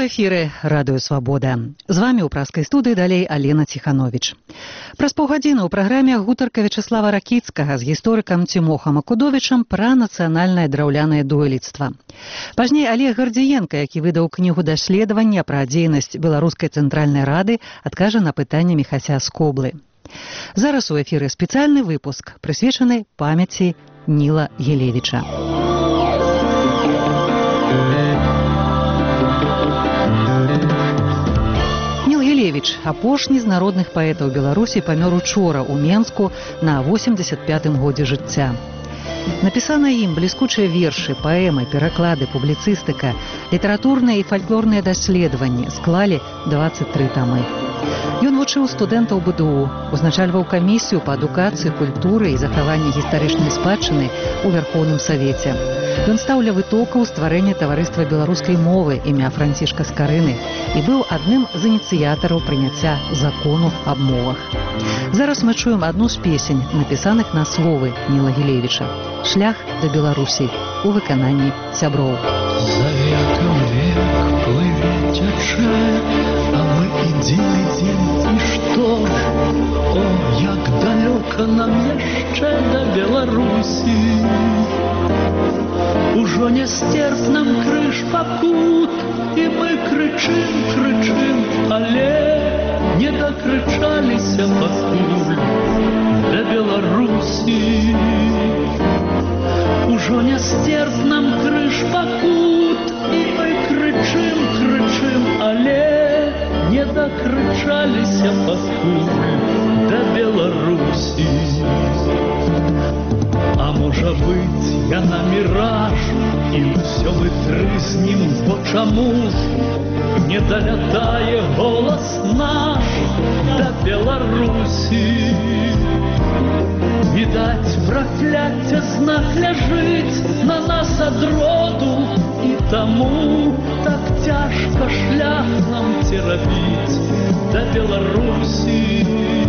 эфіры радыё Свабода. З вамі ў праскай студыі далей Алена Ціхановіч. Праз паўгадзіны ў праграме гутарка Вячеслава Ракіцкага з гісторыкам Цімохам Акудовічам пра нацыянальнае драўлянае дойлідства. Пазней Олег Гардзіенка, які выдаў кнігу даследавання пра дзейнасць Беларускай цэнтральнай рады, адкажа на пытанне Міхася Скоблы. Зараз у эфіры спецыяльны выпуск, прысвечаны памяці Ніла Гілевіча. Гілевіч, апошні з народных паэтаў Беларусі, памёр учора ў Менску на 85-м годзе жыцця. Напісана ім бліскучыя вершы, паэмы, пераклады, публіцыстыка, літаратурныя і фальклорныя даследаванні склалі 23 тамы. Ён вучыў студэнтаў БДУ, узначальваў камісію па адукацыі, культуры і захаванні гістарычнай спадчыны ў Вярхоўным Савеце. Ён стаў ля вытокаў стварэння таварыства беларускай мовы імя Францішка Скарыны і быў адным з ініцыятараў прыняцця закону аб мовах. Зараз мы чуем адну з песень, напісаных на словы Ніла Гілевіча. «Шлях да Беларусі» у выкананні сяброў. За веком век плыве цячэ, а мы ідзем, і што? О, як далёка нам яшчэ да Беларусі. Ужо не стерп нам крыж пакут, і мы крычым, але не дакрычаліся пакуль да Беларусі. Ужо не стерп нам крыж пакут, і мы крычым, але не дакрычаліся пакуль да Беларусі. А можа быць, яна міраж, і ўсё мы трыснем, бо чаму ж не далятае голас наш да Беларусі. Відаць, пракляцце знак ляжыць на нас ад роду, і таму так цяжка шлях нам церабіць да Беларусі.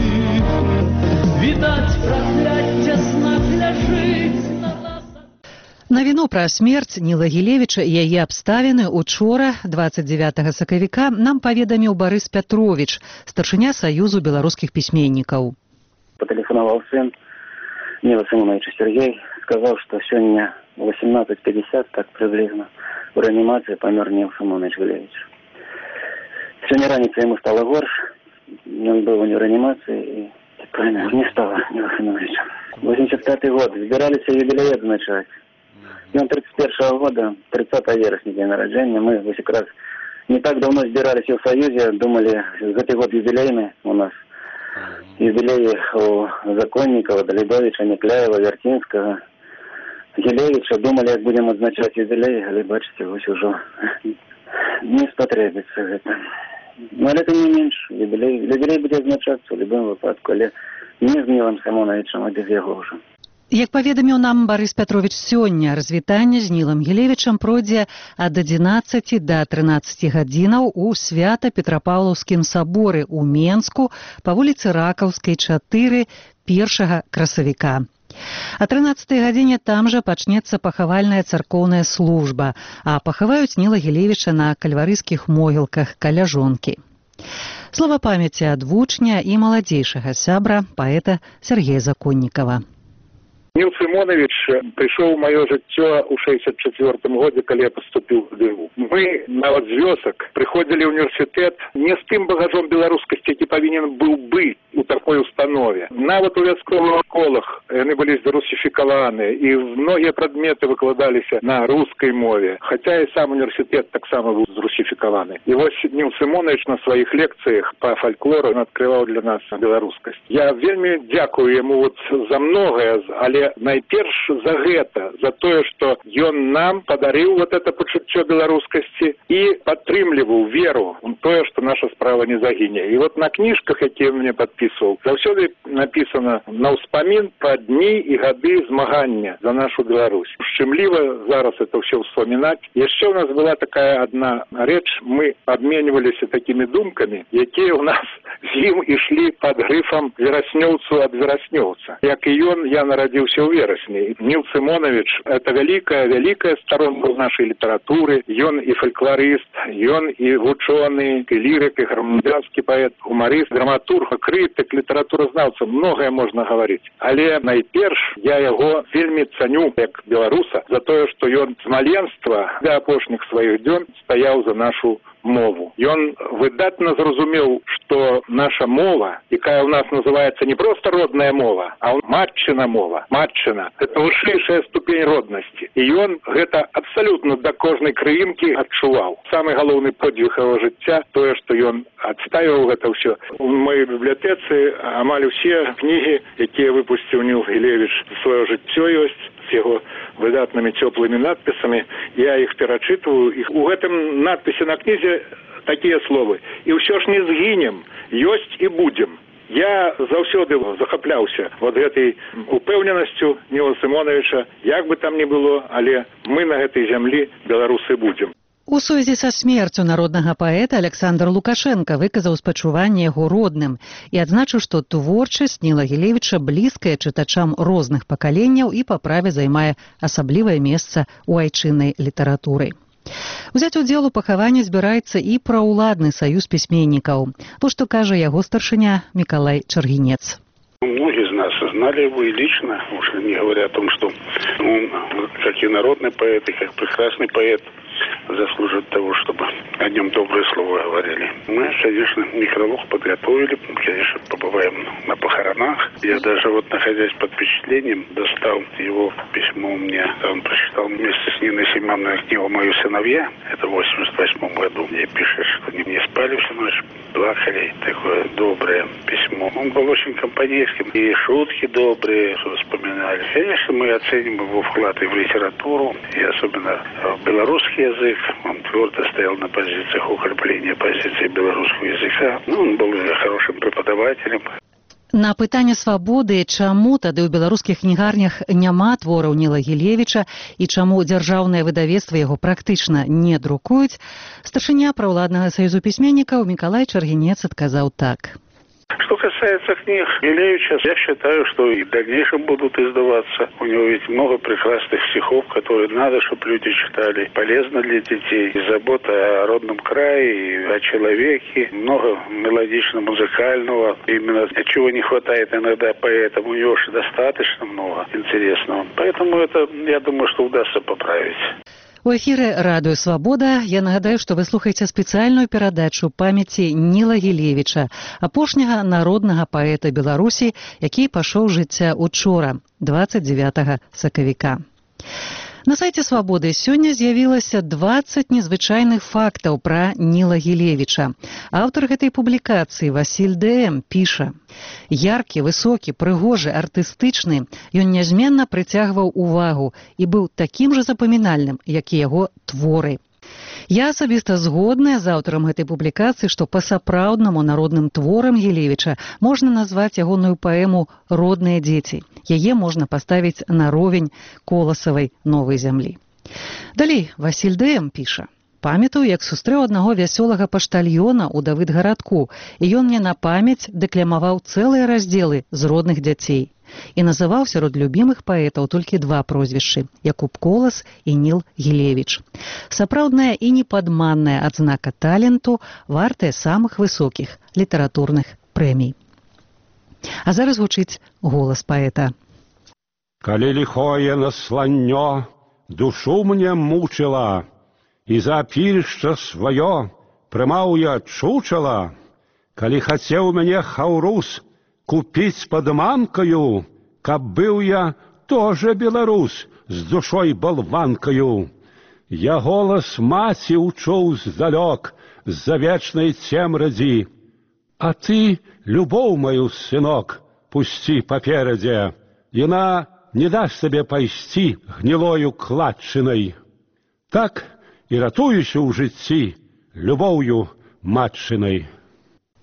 Відаць, пракляцце знак ляжыць на нас. Навіну пра смерць Ніла Гілевіча і яе абставіны учора, 29 сакавіка, нам паведаміў Барыс Пятровіч, старшыня Саюзу беларускіх пісьменнікаў. Патэлефанаваў сын Нила Сымоновича Сергей, сказал, что сегодня в 18:50, так приблизно, в реанимации помер Нил Сымонович Гилевич. Сегодня раница ему стало горше, он был в реанимации, и правильно, не стало Нила Сымоновича. 85-й год, собирались юбилей отмечать. И он 31-го года, 30 вересня, день рождения, мы вот как раз не так давно собирались в Союзе, думали, за этот год юбилейный у нас. Юбилеи у Законникова, Далидовича, Некляева, Вертинского, Гилевича. Думали, как будем отзначать юбилей, але бачите, ось уже не спотребится это. Но это не меньше. Юбилей будет отзначаться в любом выпадку, але не з Нілом Сымоновичем, а без яго уже. Як паведаміў нам Барыс Пятровіч сёння, развітанне з Нілам Гілевічам пройдзе ад 11 да 13 гадзінаў у Свята-Петрапаўлаўскім саборы ў Менску па вуліцы Ракаўскай, 4, 1 красавіка. А 13 гадзіне там жа пачнецца пахавальная царкоўная служба, а пахаваюць Ніла Гілевіча на кальварыйскіх могілках каля жонкі. Слова памяці ад вучня і маладзейшага сябра, паэта Сергея Законнікава. Нил Сымонович пришел в мое жыццё ў 64-м годзе, калі я поступил в ДУ. Мы нават з вёсак приходили в университет не з тым багажом беларускасці, які павінен быў быць у такой установе. Нават у вясковых школах яны былі зарусифікаваны, і многія прадметы выкладаліся на рускай мове, хотя і сам университет таксама быў зарусифікаваны. І вось Нил Сымонович на сваіх лекцыях по фольклору открываў для нас беларускасць. Я вельмі дзякую яму вот за многое, але найперш за гэта, за тое, што ён нам падарыў вот это пачуццё беларускасці і падтрымліваў веру у тое, што наша справа не загіне. І вот на кніжках, якія мне падпісаны, летапісаў заўсёды напісана на ўспамін пра дні і гады змагання за нашу Беларусь. Шчымліва зараз это ўсё ўспамінаць. Яшчэ ў нас была такая одна рэч, мы абменьваліся такімі думкамі, якія ў нас з ім ішлі пад грыфам вераснёўцу ад вераснёўца. Як і ён, я нарадзіўся ў верасні. Ніл Сымонович — это вялікая старонка ў нашай літаратуры. Ён і фальклорыст, ён і вучоны, і лірык, і грамадзянскі паэт, гумарыст, драматург, крытык, літаратуразнаўца. Многае можна гаварыць. Але найперш я яго вельмі цаню як беларуса за тое, што ён з маленства да апошніх сваіх дзён стаяў за нашу мову. Ён выдатна зразумеў, што наша мова, якая ў нас называецца не проста родная мова, а матчына мова. Матчына — это вышэйшая ступень роднасці. І ён гэта абсалютна да кожнай краінкі адчуваў. Самы галоўны подвиг яго жыцця — тое, што ён адстаиваў гэта ўсё. У маёй бібліятэцы амаль усе кнігі, якія выпусціў Ніл Гілевіч за сваё жыццё, ёсць з яго выдатнымі цёплымі надпісамі. Я іх перачытваю. У гэтым надпісе на кнізе такія словы: «І ўсё ж не згінем, ёсць і будзем». Я заўсёды захапляўся вот гэтай упэўненасцю Ніла Сымоновича. Як бы там ни было, але мы на гэтай зямлі беларусы будзем. У сувязі са смерцю народнага паэта Александр Лукашенко выказаў спачуванне яго родным і адзначыў, што творчасць Ніла Гілевіча блізкая чытачам розных пакаленняў і па праве займае асаблівае месца ў айчыннай літаратуры. Узяць удзел у пахаванні збіраецца і праўладны саюз пісьменнікаў. Вот што кажа яго старшыня Миколай Чаргинец. Многие из нас знали его и лично, уж не говоря о том, что он, как и народный поэт, и как прекрасный поэт, заслужит того, чтобы о нем доброе слово говорили. Мы, конечно, некролог подготовили, конечно, побываем на похоронах. Я даже вот, находясь под впечатлением, достал его письмо мне. Он прочитал вместе с Ниной Семеновной книгу «Мои сыновья». Это в 88 году. Где пишет, что не спали всю ночь, плакали. Такое доброе письмо. Он был очень компанейским. И шутки добрые, что вспоминали. Конечно, мы оценим его вклад и в литературу, и особенно в белорусский язык. Он твердо стоял на позициях укрепления позиции белорусского языка. Он был хорошим преподавателем. На пытанне свабоды, чаму тады ў беларускіх кнігарнях няма твораў Ніла Гілевіча і чаму дзяржаўнае выдавецтва яго практычна не друкуюць, старшыня праўладнага саюзу пісьменнікаў Миколай Чаргинец адказаў так. Что касается книг Гилевича, я считаю, что и в дальнейшем будут издаваться. У него ведь много прекрасных стихов, которые надо, чтобы люди читали. Полезно для детей. И забота о родном крае, и о человеке. Много мелодично-музыкального. Именно чего не хватает иногда поэтам. У него же достаточно много интересного. Поэтому это, я думаю, что удастся поправить. У эфіры радыё «Свабода» я нагадаю, што вы слухаеце спецыяльную перадачу памяці Ніла Гілевіча, апошняга народнага паэта Беларусі, які пайшоў жыцця учора, 29 сакавіка. На сайце «Свабоды» сёння з'явілася 20 незвычайных фактаў пра Ніла Гілевіча. Аўтар гэтай публікацыі Васіль Д.М. піша: «Яркі, высокі, прыгожы, артыстычны, ён нязменна прыцягваў увагу і быў такім жа запамінальным, як і яго творы». Я асабіста згодная з аўтарам гэтай публікацыі, што па-сапраўднаму народным творам Гілевіча можна назваць ягоную паэму «Родныя дзеці». Яе можна паставіць на ровень Коласавай «Новай зямлі». Далей Васіль Д.М. піша: «Памятаю, як сустрэў аднаго вясёлага паштальёна ў Давыдгарадку, і ён мне на памяць дэклямаваў цэлыя раздзелы з родных дзяцей. І называў сярод любімых паэтаў толькі два прозвішчы – Якуб Колас і Ніл Гілевіч. Сапраўдная і непадманная адзнака таленту, вартая самых высокіх літаратурных прэмій». А зараз гучыць голас паэта. «Калі лихое насланнё душу мне мучила, і за пільшча сваё прымаў я чучала, калі хацеў мяне хаўрус купіць падманкаю, каб быў я тоже беларус з душой балванкаю. Я голас маці учуў здалёк з-за вечнай цемрадзі, а ты любоў маю, сынок, пусці паперадзе, яна не даш сабе пайсці гнілою кладчынай. Так і ратуюся ў жыцці любоўю матчынай».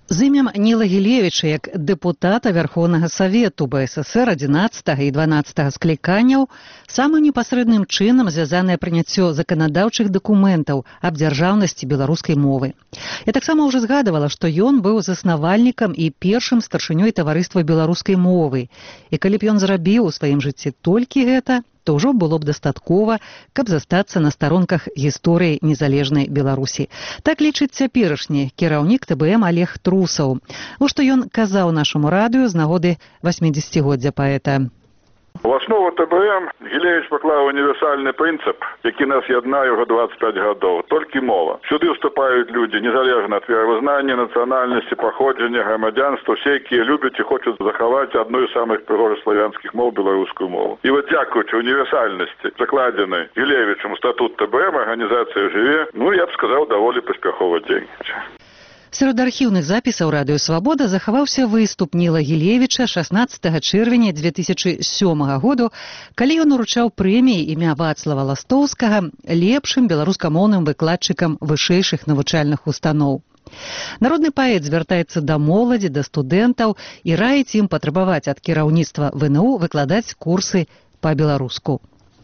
З імем Ніла Гілевіча як дэпутата Вярхоўнага Савету БССР 11 і 12 скліканняў самым непасрэдным чынам звязанае прыняццё заканадаўчых дакументаў аб дзяржаўнасці беларускай мовы. Я таксама ўжо згадывала, што ён быў заснавальнікам і першым старшынёй таварыства беларускай мовы. І калі б ён зрабіў у сваім жыцці толькі гэта, то ўжо было б дастаткова, каб застацца на старонках гісторыі незалежнай Беларусі. Так лічыць цяперашні кіраўнік ТБМ Олег Трусаў. Вось што ён казаў нашаму радыё з нагоды 80-годдзя паэта. В основу ТБМ Гілевіч паклаў універсальны прынцып, які нас яднае ўжо 25 гадоў. Толькі мова. Сюды ўступаюць людзі, незалежна ад веравызнання, нацыянальнасці, паходжання, грамадзянства, усе, якія любяць і хочуць захаваць адну з самых прыгожых славянскіх моў, беларускую мову. І вот дзякуючы універсальнасці, закладзенай Гілевічам у статут ТБМ, арганізацыя жыве, я б сказаў, даволі паспяхова дзейнічае. Сярод архіўных запісаў радыё «Свабода» захаваўся выступ Ніла Гілевіча 16 чэрвеня 2007 году, калі ён уручаў прэміі імя Вацлава Ластоўскага лепшым беларускамоўным выкладчыкам вышэйшых навучальных устаноў. Народны паэт звяртаецца да моладзі, да студэнтаў і раіць ім патрабаваць ад кіраўніцтва ВНУ выкладаць курсы па-беларуску.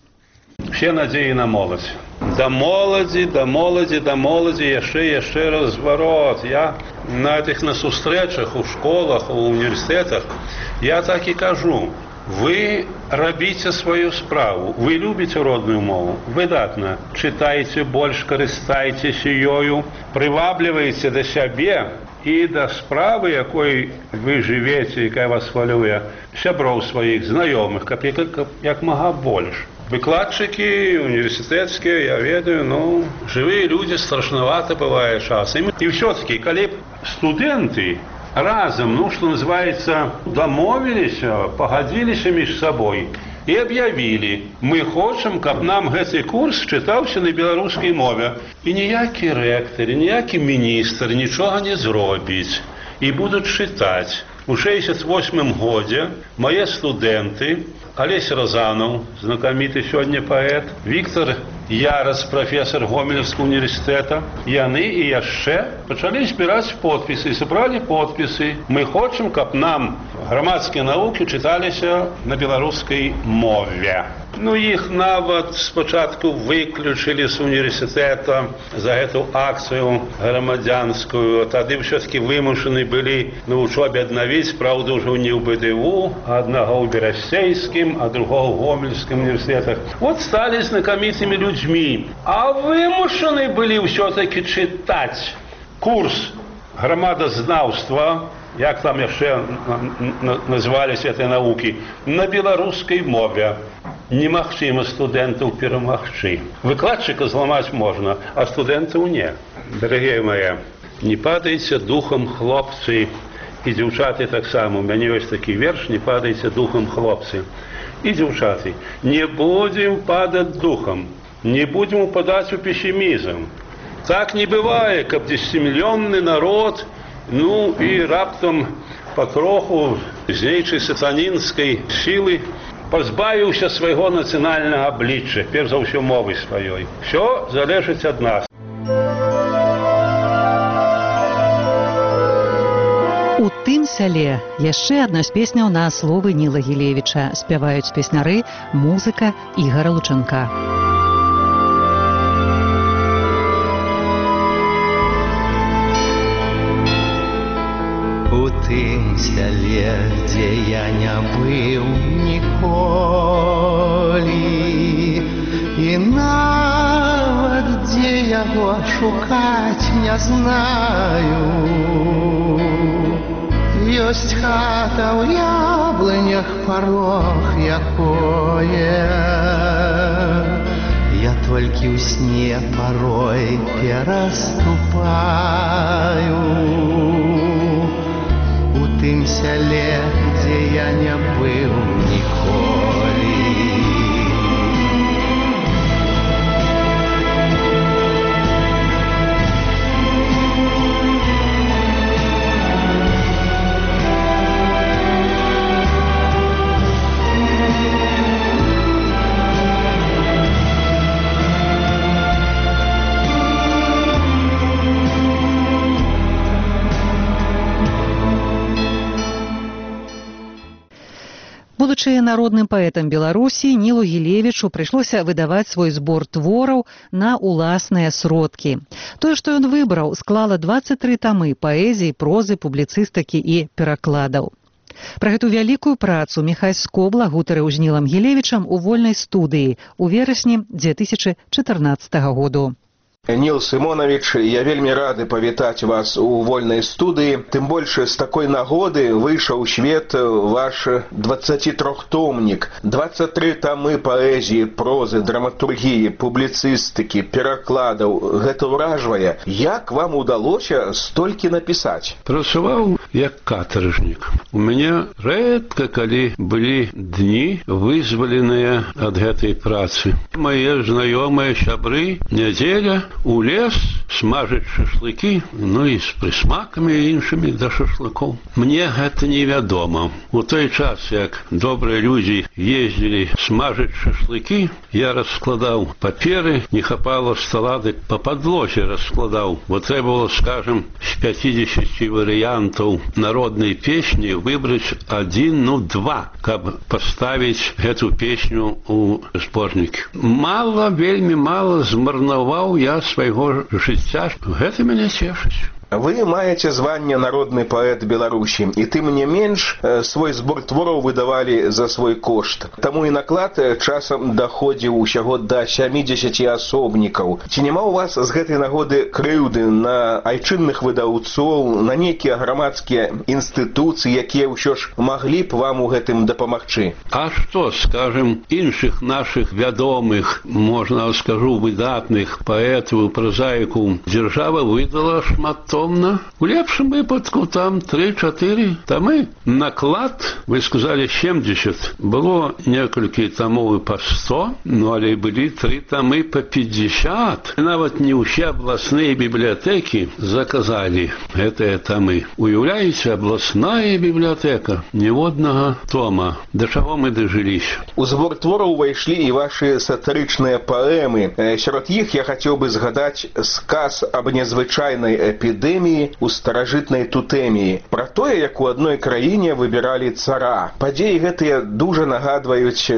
Все надеи на молодь. До молоді, до молоді, до молоді, яшчэ разворот. Я на этих на сустрэчах у школах, у універсітетах, я так і кажу. Вы робите свою справу, вы любите родную мову, выдатно. Читайте больше, користайтесь ею, привабливайте до себе и до справы, якой вы живете, якая вас хвалює, сяброў своих, знайомых, як мага больше. Выкладчики университетские, я ведаю, живые люди, страшновато бывает часом. И все-таки, коли студенты разом, что называется, домовились, погодились между собой и объявили, мы хотим, каб нам гэты курс читался на белорусской мове. И ніякі ректор, ніякі министр ничего не зробить. И будут читать. У 68 году мои студенты Олесь Розанов, знакомитый сегодня поэт, Виктор Ярас, профессор Гомельского университета, яны и яшчэ пачалі збіраць подписы, собрали подписы. Мы хотим, каб нам грамадские науки читаліся на белорусской мове. Их нават спочатку выключили с университета за эту акцию громадянскую. Тады все-таки вымушены были на учебе обновить, правда, уже не в БДУ, а одного в Берестейском, а другого в Гомельском университетах. Вот стали знакомитыми людьми. А вымушены были все-таки читать курс громадознавства, як там еще назывались этой науки, на белорусской мове. Немагчыма студэнтаў перамагчы. Выкладчыка зламаць можна, а студэнтаў не. Дарагія мае, не падайце духам, хлопцы, і дзяўчаты таксама. У мяне ёсць такі верш, не падайце духам, хлопцы. І дзяўчаты, не будзем падаць духам, не будзем упадаць у песімізм. Так не бывае, каб 10-мільённы народ, і раптам патроху з нейчай сатанінскай сілы позбавіўся свайго нацыянальнага аблічча, перш за ўсё мовы сваёй. Все залежыць ад нас. У тым сяле яшчэ адна з песняў на словы Ніла Гілевіча. Спяваюць песняры, музыка Ігара Лучанка. У тым сяле, дзе я не быў ніколі, і нават дзе яго шукаць не знаю. Ёсць хата ў яблынях, парог якое я толькі ў сне парой пераступаю. У тым сяле, дзе я не быў ніколі. Будучы народным паэтам Беларусі, Нілу Гілевічу прыйшлося выдаваць свой збор твораў на ўласныя сродкі. Тое, што ён выбраў, склала 23 тамы паэзіі, прозы, публіцыстыкі і перакладаў. Пра гэту вялікую працу Міхась Скобла гутарыў з Нілам Гілевічам у вольнай студыі ў верасні 2014 году. Ніл Сымонавіч, я вельмі рады павітаць вас у вольнай студыі. Тым больш, з такой нагоды выйшаў у свет ваш 23-томнік. 23 тамы паэзіі, прозы, драматургіі, публіцыстыкі, перакладаў. Гэта ўражвае. Як вам удалося столькі напісаць? Працаваў як катаржнік. У мяне рэдка калі былі дні, вызваленыя ад гэтай працы. Мае знаёмыя сябры, нядзеля, у лес смажыць шашлыкі, ну і з прысмакамі іншымі да шашлыкоў. Мне гэта невядома. У той час, як добрыя людзі ездзілі смажыць шашлыкі, я раскладаў паперы, не хапала стола, дык па падлозе раскладаў. Бо трэба было, скажем, з 50 варыянтаў народнай песні выбраць 1, 2, каб паставіць гэту песню у зборнікі. Мала, вельмі мала змарнаваў я свайго жыцця. Гэта мяне цешыць. Вы маеце званне народны паэт Беларусі, і тым не менш свой збор твораў выдавалі за свой кошт. Таму і наклад часам даходзіў усяго да 70 асобнікаў. Ці няма ў вас з гэтай нагоды крыўды на айчынных выдаўцоў, на нейкія грамадскія інстытуцыі, якія ўсё ж маглі б вам у гэтым дапамагчы? А што, скажем, іншых нашых вядомых, можна скажу, выдатных паэтаў, празаікаў дзяржава выдала шмат. У лепшым выпадку там 3-4 тамы. Наклад, вы сказали 70, было некалькі тамоў па 100, ну але былі 3 тамы па 50. Нават не ўсе абласныя бібліятэкі заказалі гэтыя тамы. Уяўляеце, абласная бібліятэка, ніводнага тома. Да чаго мы дажыліся? У збор твораў увайшлі і вашы сатырычныя паэмы. Сярод іх я хацеў бы згадаць сказ аб незвычайнай эпідэміі у старажытнай Тутэміі, пра тое, як у адной краіне выбіралі цара. Падзеі гэтыя дужа нагадваюць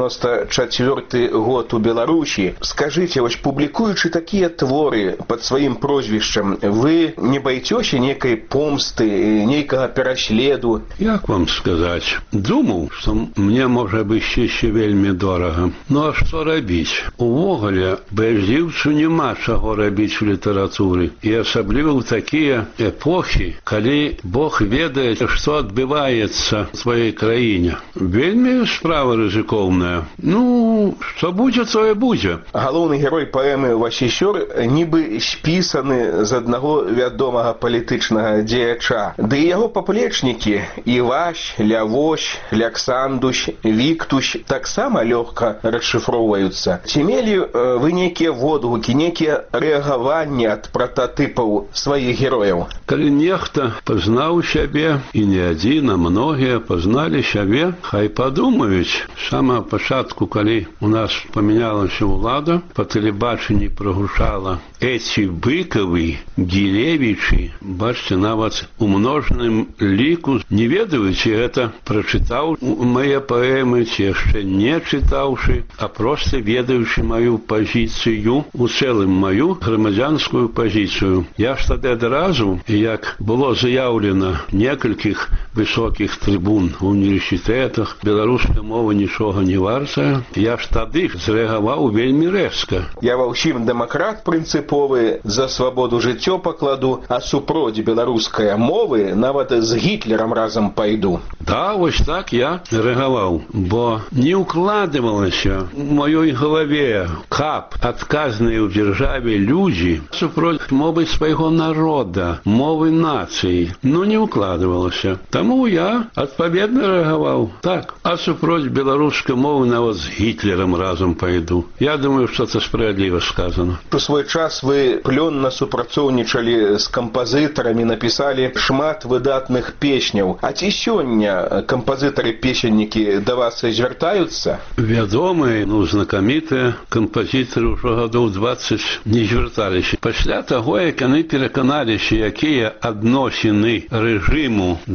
94 год у Беларусі. Скажыце, вось публікуючы такія творы пад сваім прозвішчам, вы не баіцеся нейкай помсты, нейкага пераследу? Як вам сказаць? Думаў, што мне можа абысціся вельмі дорага. Ну а што рабіць? Увогуле, без дзіўцу няма чаго рабіць у літаратуры. І асабліва ў такія эпохі, калі Бог ведае, што адбываецца в сваёй краіне. Вельмі справа рызыкоўная. Ну, што будзе, тое будзе. Галоўны герой паэмы «Васісёр» нібы спісаны з аднаго вядомага палітычнага дзеяча. Ды і яго паплечнікі Івась, Лявось, Ляксандусь, Віктусь таксама лёгка расшыфроўваюцца. Ці мелі вы нейкія водгукі, нейкія рэагаванні ад прататыпаў сваіх герояў? Калі нехта пазнаў сябе, і не адзін, а многія пазналі сябе, хай падумаюць. З самага пачатку, калі у нас памянялася ўлада, па тэлебачанні прагучала «Эці быкавы, Гілевічы», бачце, нават у множным ліку. Не ведаеце, гэта прачытаў мае паэмы, ці яшчэ не чытаўшы, а проста ведаючы маю пазіцыю, у цэлым маю грамадзянскую пазіцыю. Я ж тады адразу, як было заяўлена некалькіх высокіх трыбун у універсітэтах, беларуская мова нічога не вартая, я ж тады зрэагаваў вельмі рэзка. Я ва ўсім дэмакрат прынцыповы, за свабоду жыццё пакладу, а супроць беларускай мовы нават з Гітлерам разам пайду. Да, вось так я рэагаваў, бо не укладывалася у маёй галаве, каб адказныя ў дзяржаве людзі супроць мовы свайго народа, мовы нацыі, ну не укладывалася. Таму я адпаведна рэагаваў. Так, а супроць беларускай мовы нават з Гітлерам разам пайду. Я думаю, што це справядліва сказано. У свой час вы плённа супрацоўнічалі з кампазітарамі, напісалі шмат выдатных песняў. А ці сёння кампазітары-песеннікі да вас звяртаюцца? Вядомыя, знакамітыя кампазітары ўжо гадоў 20 не звярталіся. Пасля таго, як яны пераканаліся, якія адносіны рэжыму да гэтага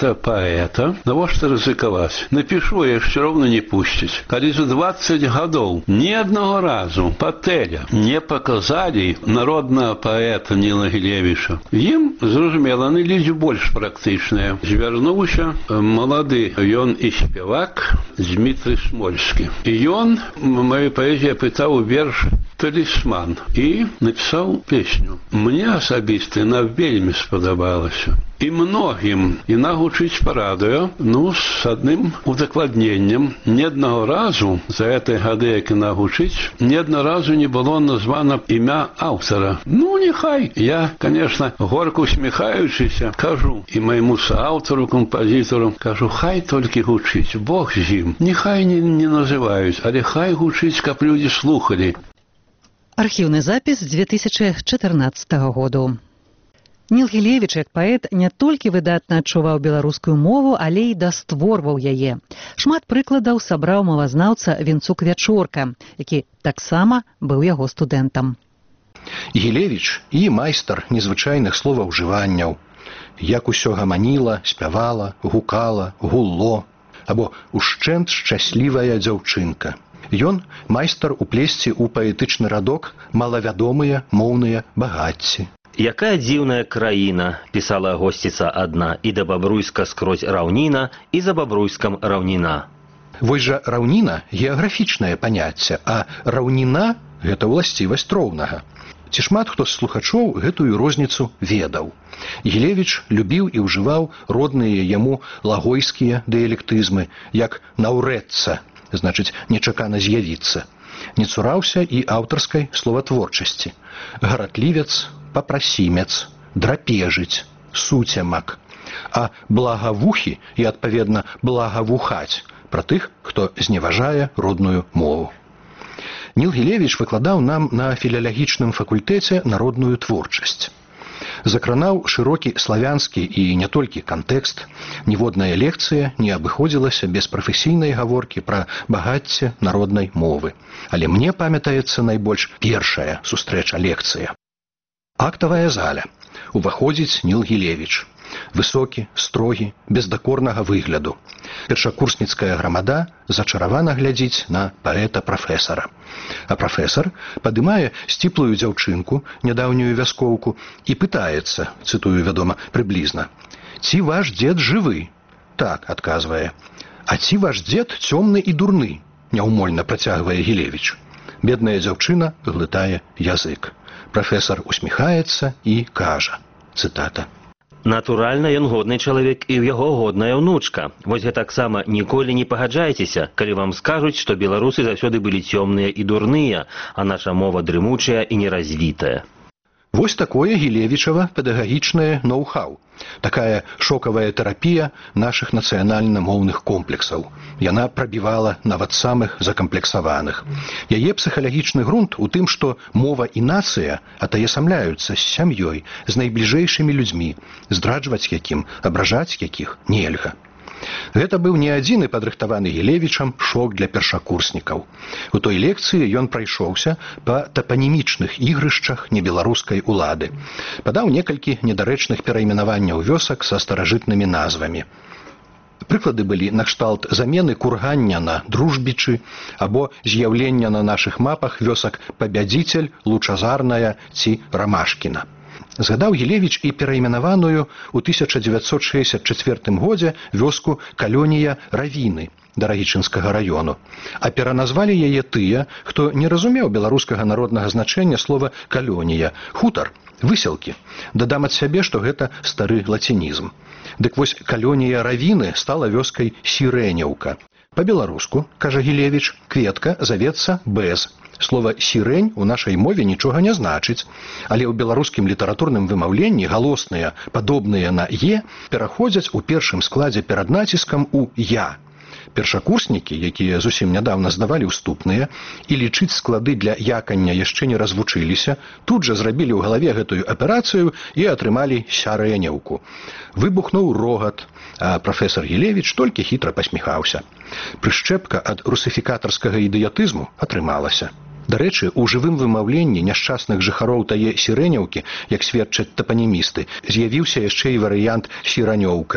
гэта паэта, навошта рызыкаваць? Напішу, яшчэ роўна не пусціць. Калі за 20 гадоў ні аднаго разу па тэля не паказалі народнага паэта Ніла Гілевіча, ім, зразумела, яны людзі больш практычныя. Звярнуўся малады, ён і спявак Дмітрый Смольскі. І ён маю паэзію пытаў верш «Талісман» і напісаў песню. Мне асабіста яна вельмі спадабалася. І многім яна гучыць па радыё, з адным удакладненнем. Ні аднаго разу за гэтыя гады, як яна гучыць, ні аднаго разу не было названа імя аўтара. Нехай. Я, конечно, горка усміхаючыся, кажу і майму сааўтару, кампазітару, кажу, хай толькі гучыць, Бог з ім. Нехай не называюць, але хай гучыць, каб людзі слухалі. Архіўны запіс 2014 году. Ніл Гілевіч, як паэт, не толькі выдатна адчуваў беларускую мову, але і дастворваў яе. Шмат прыкладаў сабраў мовазнаўца Вінцук Вячорка, які таксама быў яго студэнтам. Гілевіч і майстар незвычайных словаўжыванняў. Як усё гаманіла, спявала, гукала, гулло, або ушчэнт шчаслівая дзяўчынка. Ён майстар уплесці ў паэтычны радок малавядомыя моўныя багацці. «Якая дзіўная краіна», пісала госціца адна, «і да Бабруйска скрозь раўніна, і за Бабруйскам раўніна». Вось жа раўніна – геаграфічнае паняцце, а раўніна – гэта ўласцівасць роўнага. Ці шмат хто з слухачоў гэтую розніцу ведаў. Гілевіч любіў і ўжываў родныя яму лагойскія дыялектызмы, як «наўрэцца», значыць, нечакана з'явіцца. Не цураўся і аўтарскай словатворчасці. Гаратлівец, папрасімец, драпежыць, суцямак. А благавухі і, адпаведна, благавухаць пра тых, хто зневажае родную мову. Ніл Гілевіч выкладаў нам на філалагічным факультэце народную творчасць. Закранаў шырокі славянскі і не толькі кантэкст, ніводная лекцыя не абыходзілася без прафесійнай гаворкі пра багацце народнай мовы. Але мне памятаецца найбольш першая сустрэча лекцыя. Актавая заля. Уваходзіць Ніл Гілевіч. Высокі, строгі, без дакорнага выгляду. Першакурсніцкая грамада зачаравана глядзіць на паэта-прафесара. А прафесар падымае сціплую дзяўчынку, нядаўнюю вяскоўку, і пытаецца, цытую, вядома, прыблізна: «Ці ваш дзед жывы?» «Так», адказвае. «А ці ваш дзед цёмны і дурны?» Няўмольна працягвае Гілевіч. Бедная дзяўчына глытае язык. Прафесар усміхаецца і кажа, цытата: «Натуральна, ён годны чалавек і ў яго годная ўнучка. Вось гэтаксама ніколі не пагаджайцеся, калі вам скажуць, што беларусы заўсёды былі цёмныя і дурныя, а наша мова дрымучая і неразвітая». Вось такое Гілевічава педагагічнае ноу-хау. Такая шокавая тэрапія нашых нацыянальна-моўных комплексаў. Яна прабівала нават самых закамплексаваных. Яе псіхалагічны грунт у тым, што мова і нацыя атаясамляюцца з сям'ёй, з найбліжэйшымі людзьмі, здраджваць якім, абражаць якіх нельга. Гэта быў не адзіны падрыхтаваны Гілевічам шок для першакурснікаў. У той лекцыі ён прайшоўся па тапанімічных ігрышчах небеларускай улады. Падаў некалькі недарэчных перайменаванняў вёсак са старажытнымі назвамі. Прыклады былі накшталт замены кургання на дружбічы або з'яўлення на нашых мапах вёсак Пабядзіцель, Лучазарная ці Рамашкіна. Згадаў Гілевіч і перайменаваную ў 1964 годзе вёску Калёнія Равіны Дарагічынскага раёну, а пераназвалі яе тыя, хто не разумеў беларускага народнага значэння слова «калёнія» – хутар, выселкі. Дадам ад сябе, што гэта стары лацінізм. Дык вось Калёнія Равіны стала вёскай Сірэняўка. Па-беларуску, кажа Гілевіч, кветка завецца без. Слова «сірэнь» у нашай мове нічога не значыць, але ў беларускім літаратурным вымаўленні галосныя, падобныя на «е», пераходзяць у першым складзе перад націскам у «я». Першакурснікі, якія зусім нядаўна здавалі ўступныя і лічыць склады для якання яшчэ не развучыліся, тут жа зрабілі ў галаве гэтую аперацыю і атрымалі «сярэнеўку». Выбухнуў рогат, а прафесар Гілевіч толькі хітра пасміхаўся. Прышчэпка ад русіфікатарскага ідыятызму атрымалася. Дарэчы, у жывым вымаўленні няшчасных жыхароў тае Сірэняўкі, як сведчаць тапанімісты, з'явіўся яшчэ і варыянт «сіранёўка».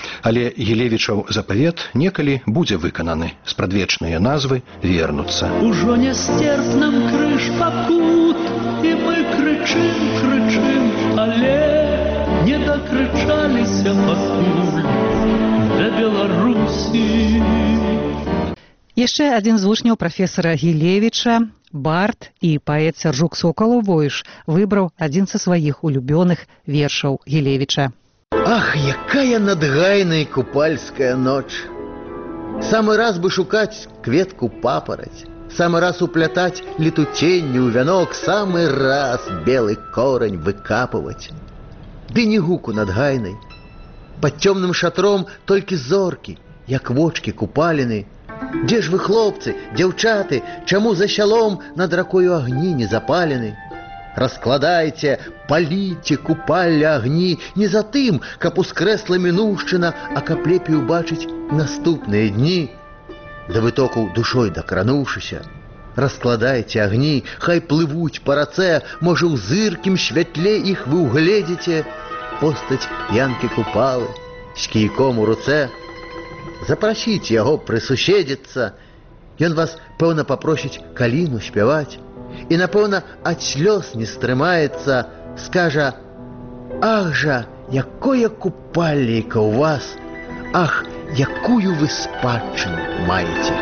Але Гілевічаў запавет некалі будзе выкананы. Спрадвечныя назвы вернуцца. Ужо не стерп нам крыж пакут, і мы крычым, але не дакрычаліся пакуль да Беларусі. Яшчэ адзін з вучняў прафесара Гілевіча, бард і паэт Сяржук Сокалаў-Войш выбраў адзін са сваіх улюбёных вершаў Гілевіча. Ах, якая надгайная купальская ночь! Самый раз бы шукать кветку папороть, самый раз уплетать летутенью вянок, самый раз белый корень выкапывать. Ды не гуку надгайной, под темным шатром только зорки, як вочки купалины. Где ж вы, хлопцы, девчаты, чему за щалом над ракою огни не запалены? Раскладайте, палите купальля огни не за тым, каб ускрэсла мінуўшчына, а каб лепей убачыць наступныя дні. Да вытоку душой дакрануўшыся, раскладайте огни, хай плывуць па рацэ, можа ў зыркім святле іх вы угледзіце постаць п'янкі купалы з кійком у руцэ. Запрасіце яго прысуседзіцца, ён вас, пэўна, папросіць каліну спяваць, і, напэўна, ад слёз не стрымаецца, скажа: «Ах жа, якое купальніка ў вас! Ах, якую вы спадчыну маеце!»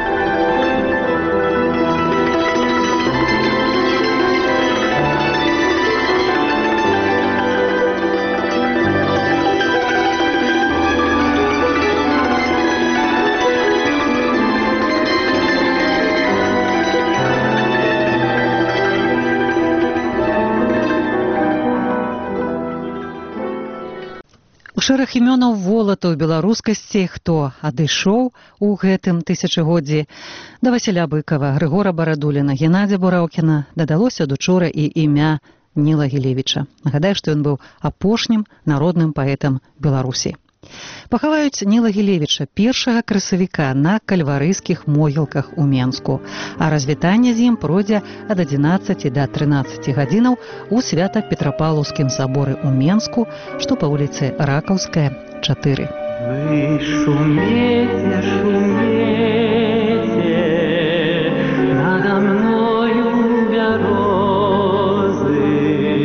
У шэраг імёнаў волатаў беларускасці, хто адышоў у гэтым тысячагоддзі, да Васіля Быкава, Грыгора Барадуліна, Геннадзя Бураўкіна дадалося ад учора і імя Ніла Гілевіча. Нагадаю, што ён быў апошнім народным паэтам Беларусі. Пахаваюць Ніла Гілевіча 1 красавіка на кальварыйскіх могілках у Менску, а развітанне з ім пройдзе ад 11 до 13 гадзінаў у Свята-Петрапаўлаўскім саборы ў Менску, што па вуліцы Ракаўская, 4. Вы шумеце, шумеце, надо мною бярозы,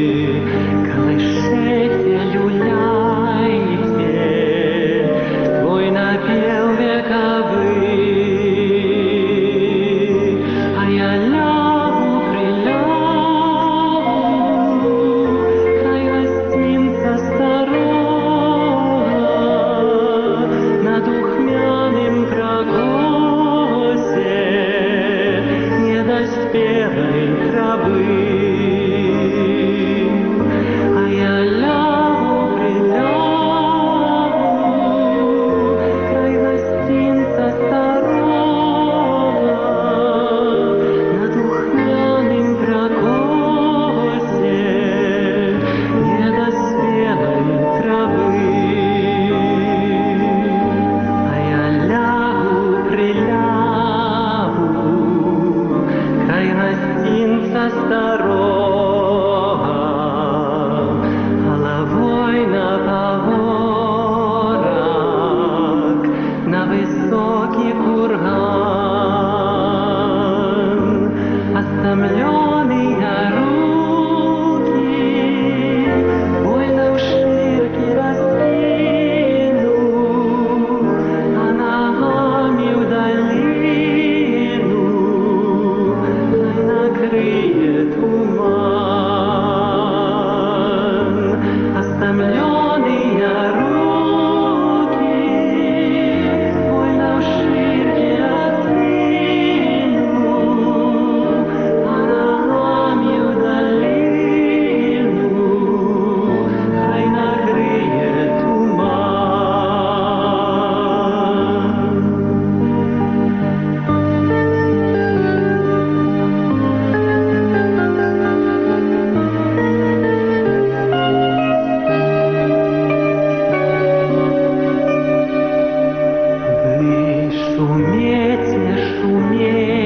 калышэце, люляйце, твой напеў векавы, а я лягу, прилягу, край гостинца старого, на духмяным прокосе недоспелой травы. А я лягу, прилягу, край гостинца старого, на духмяным прокосе недоспелой травы. А я лягу, прилягу, край гостинца старого, головой на поворок, на высокий курган. Остомленные руки больно в ширке раскину, а ногами в долину хай накрыет туман. Остомленные руки больно в ширке раскину, а ногами в долину хай накрыет туман. Вы шумеце, шумеце,